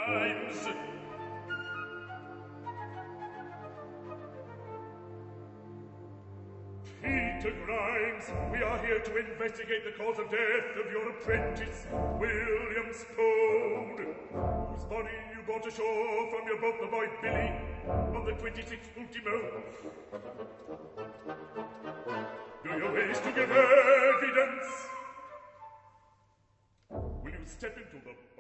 Grimes. Peter Grimes, we are here to investigate the cause of death of your apprentice, William Spode, whose body you brought ashore from your boat, the boy Billy, on the 26th ultimo. Do you wish to give evidence? Will you step into the